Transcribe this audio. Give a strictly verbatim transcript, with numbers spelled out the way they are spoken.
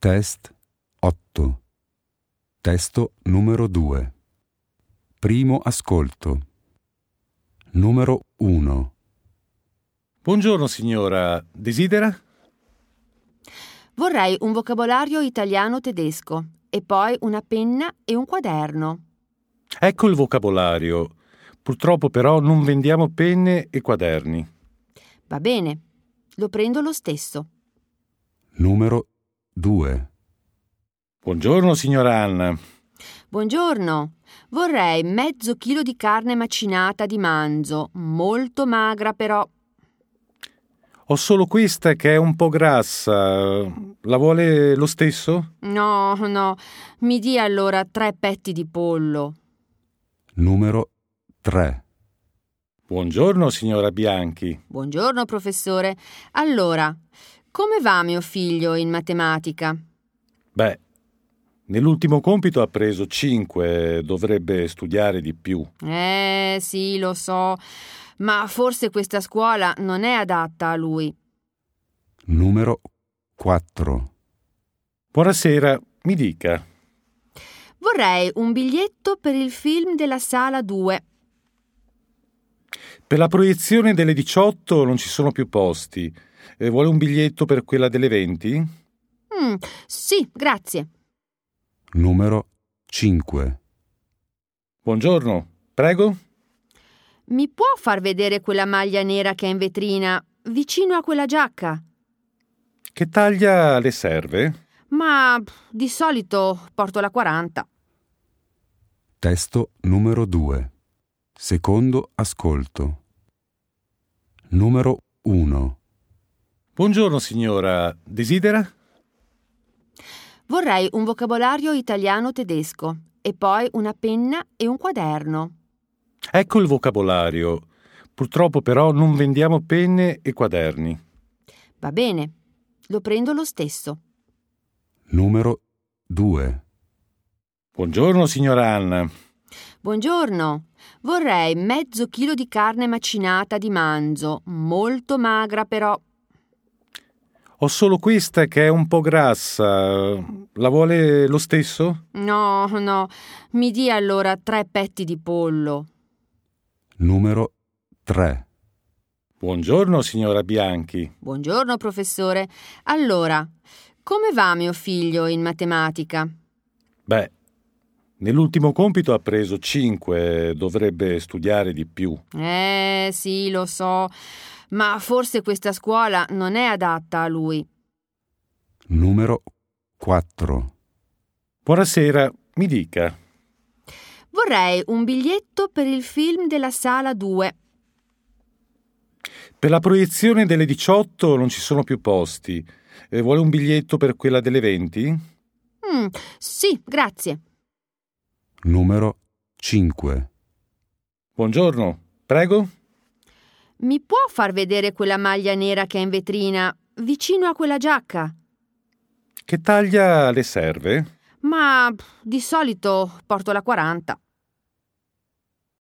Test otto. Testo numero due. Primo ascolto. Numero uno. Buongiorno signora, desidera? Vorrei un vocabolario italiano-tedesco e poi una penna e un quaderno. Ecco il vocabolario. Purtroppo però non vendiamo penne e quaderni. Va bene, lo prendo lo stesso. Numero due. Buongiorno signora Anna. Buongiorno, vorrei mezzo chilo di carne macinata di manzo, molto magra però. Ho solo questa che è un po' grassa. La vuole lo stesso? No, no, mi dia allora tre petti di pollo. Numero tre. Buongiorno signora Bianchi. Buongiorno professore. Allora, come va mio figlio in matematica? Beh, nell'ultimo compito ha preso cinque, dovrebbe studiare di più. Eh, sì, lo so, ma forse questa scuola non è adatta a lui. Numero quattro. Buonasera, mi dica. Vorrei un biglietto per il film della sala due. Per la proiezione delle diciotto non ci sono più posti. Eh, vuole un biglietto per quella delle venti? Mm, sì, grazie. Numero cinque. Buongiorno, prego? Mi può far vedere quella maglia nera che è in vetrina, vicino a quella giacca? Che taglia le serve? Ma di solito porto la quaranta. Testo numero due. Secondo ascolto. Numero uno. Buongiorno signora, desidera? Vorrei un vocabolario italiano-tedesco e poi una penna e un quaderno. Ecco il vocabolario. Purtroppo però non vendiamo penne e quaderni. Va bene, lo prendo lo stesso. Numero due. Buongiorno signora Anna. Buongiorno, vorrei mezzo chilo di carne macinata di manzo, molto magra però. Ho solo questa che è un po' grassa. La vuole lo stesso? No, no, mi dia allora tre petti di pollo. Numero tre. Buongiorno signora Bianchi. Buongiorno professore. Allora, come va mio figlio in matematica? Beh, nell'ultimo compito ha preso cinque, dovrebbe studiare di più. Eh, sì, lo so, ma forse questa scuola non è adatta a lui. Numero quattro. Buonasera, mi dica. Vorrei un biglietto per il film della sala due. Per la proiezione delle diciotto non ci sono più posti. Eh, vuole un biglietto per quella delle venti? Mm, sì, grazie. Numero cinque. Buongiorno, prego? Mi può far vedere quella maglia nera che è in vetrina, vicino a quella giacca? Che taglia le serve? Ma di solito porto la quaranta.